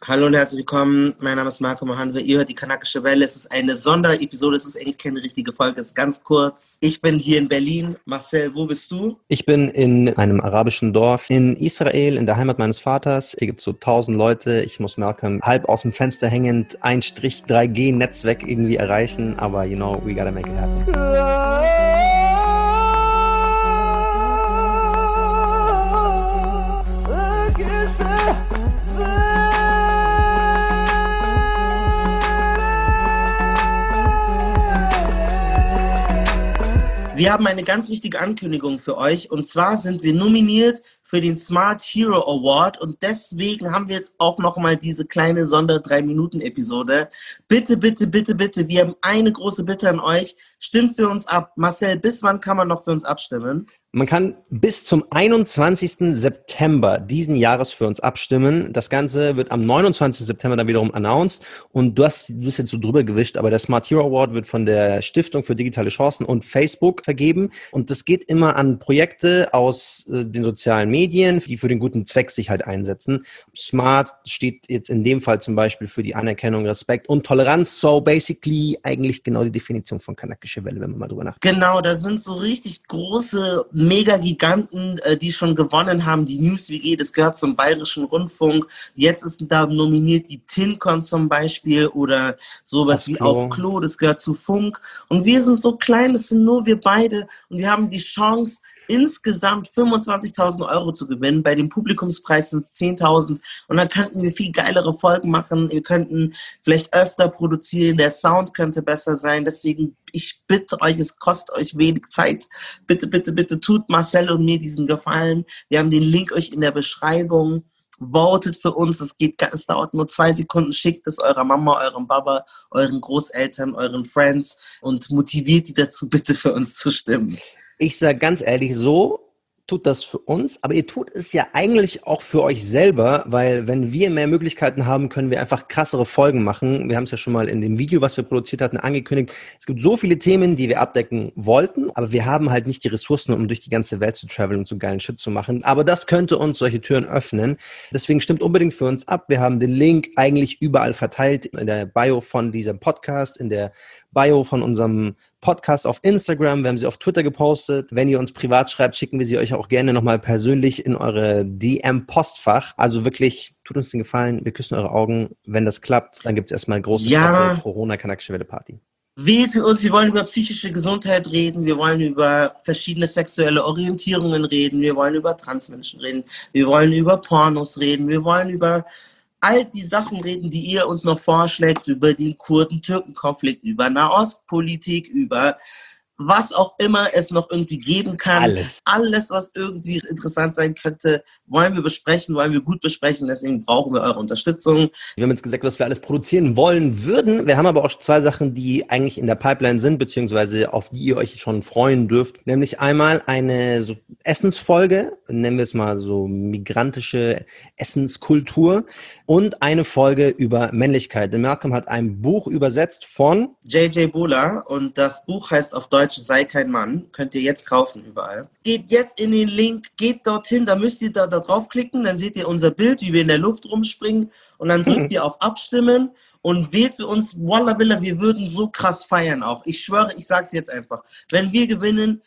Hallo und herzlich willkommen. Mein Name ist Marco Mohanwe. Ihr hört die Kanakische Welle. Es ist eine Sonderepisode. Es ist eigentlich keine richtige Folge. Es ist ganz kurz. Ich bin hier in Berlin. Marcel, wo bist du? Ich bin in einem arabischen Dorf in Israel, in der Heimat meines Vaters. Hier gibt es so 1000 Leute. Ich muss Malcolm halb aus dem Fenster hängend 1-3G-Netzwerk irgendwie erreichen. Aber we gotta make it happen. Wir haben eine ganz wichtige Ankündigung für euch und zwar sind wir nominiert für den Smart Hero Award und deswegen haben wir jetzt auch nochmal diese kleine Sonder-3-Minuten-Episode. Bitte, bitte, bitte, bitte, wir haben eine große Bitte an euch. Stimmt für uns ab. Marcel, bis wann kann man noch für uns abstimmen? Man kann bis zum 21. September diesen Jahres für uns abstimmen. Das Ganze wird am 29. September dann wiederum announced. Und du bist jetzt so drüber gewischt, aber der Smart Hero Award wird von der Stiftung für digitale Chancen und Facebook vergeben. Und das geht immer an Projekte aus den sozialen Medien, die für den guten Zweck sich halt einsetzen. Smart steht jetzt in dem Fall zum Beispiel für die Anerkennung, Respekt und Toleranz. So basically eigentlich genau die Definition von Kanakische Welle, wenn man mal drüber nachdenkt. Genau, da sind so richtig große Mega-Giganten, die schon gewonnen haben. Die News WG, das gehört zum Bayerischen Rundfunk. Jetzt ist da nominiert die TinCon zum Beispiel oder sowas wie Auf Klo, das gehört zu Funk. Und wir sind so klein, das sind nur wir beide. Und wir haben die Chance, insgesamt 25.000 Euro zu gewinnen. Bei dem Publikumspreis sind es 10.000. Und dann könnten wir viel geilere Folgen machen. Wir könnten vielleicht öfter produzieren. Der Sound könnte besser sein. Deswegen, ich bitte euch, es kostet euch wenig Zeit. Bitte, bitte, bitte tut Marcel und mir diesen Gefallen. Wir haben den Link euch in der Beschreibung. Votet für uns. Es dauert nur 2 Sekunden. Schickt es eurer Mama, eurem Papa, euren Großeltern, euren Friends und motiviert die dazu, bitte für uns zu stimmen. Ich sage ganz ehrlich, so tut das für uns, aber ihr tut es ja eigentlich auch für euch selber, weil wenn wir mehr Möglichkeiten haben, können wir einfach krassere Folgen machen. Wir haben es ja schon mal in dem Video, was wir produziert hatten, angekündigt. Es gibt so viele Themen, die wir abdecken wollten, aber wir haben halt nicht die Ressourcen, um durch die ganze Welt zu traveln und so geilen Shit zu machen. Aber das könnte uns solche Türen öffnen. Deswegen stimmt unbedingt für uns ab. Wir haben den Link eigentlich überall verteilt, in der Bio von diesem Podcast, in der Bio von unserem Podcast auf Instagram, wir haben sie auf Twitter gepostet. Wenn ihr uns privat schreibt, schicken wir sie euch auch gerne nochmal persönlich in eure DM-Postfach. Also wirklich, tut uns den Gefallen, wir küssen eure Augen. Wenn das klappt, dann gibt es erstmal eine große Corona-Kanakische Welle-Party. Wählt für uns, wir wollen über psychische Gesundheit reden, wir wollen über verschiedene sexuelle Orientierungen reden, wir wollen über Transmenschen reden, wir wollen über Pornos reden, wir wollen über all die Sachen reden, die ihr uns noch vorschlägt, über den Kurden-Türken-Konflikt, über Nahostpolitik, über was auch immer es noch irgendwie geben kann. Alles, was irgendwie interessant sein könnte, wollen wir besprechen, wollen wir gut besprechen. Deswegen brauchen wir eure Unterstützung. Wir haben jetzt gesagt, was wir alles produzieren wollen würden. Wir haben aber auch 2 Sachen, die eigentlich in der Pipeline sind, beziehungsweise auf die ihr euch schon freuen dürft. Nämlich einmal eine so Essensfolge, nennen wir es mal so migrantische Essenskultur und eine Folge über Männlichkeit. Denn Malcolm hat ein Buch übersetzt von J.J. Bola und das Buch heißt auf Deutsch Sei kein Mann. Könnt ihr jetzt kaufen überall. Geht jetzt in den Link, geht dorthin, da müsst ihr da draufklicken, dann seht ihr unser Bild, wie wir in der Luft rumspringen und dann drückt ihr auf Abstimmen und wählt für uns, Wallah Billah, wir würden so krass feiern auch. Ich schwöre, ich sag's jetzt einfach. Wenn wir gewinnen,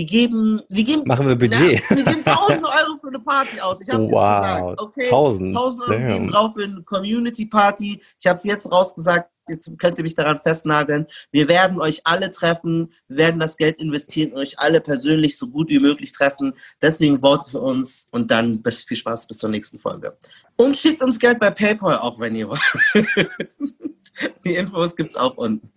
machen wir Budget. Wir geben 1.000 Euro für eine Party aus. Ich hab's jetzt gesagt. Okay, 1.000 Euro gehen drauf für eine Community-Party. Ich hab's jetzt rausgesagt. Jetzt könnt ihr mich daran festnageln. Wir werden euch alle treffen. Wir werden das Geld investieren und euch alle persönlich so gut wie möglich treffen. Deswegen votet für uns und dann viel Spaß bis zur nächsten Folge. Und schickt uns Geld bei PayPal auch, wenn ihr wollt. Die Infos gibt's auch unten.